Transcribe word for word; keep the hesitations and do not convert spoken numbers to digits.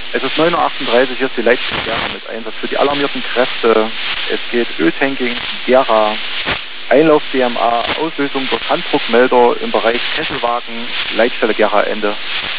Es ist neun Uhr achtunddreißig, hier ist die Leitstelle Gera mit Einsatz für die alarmierten Kräfte. Es geht Öltanking, Gera, Einlauf B M A, Auslösung durch Handdruckmelder im Bereich Kesselwagen, Leitstelle Gera Ende.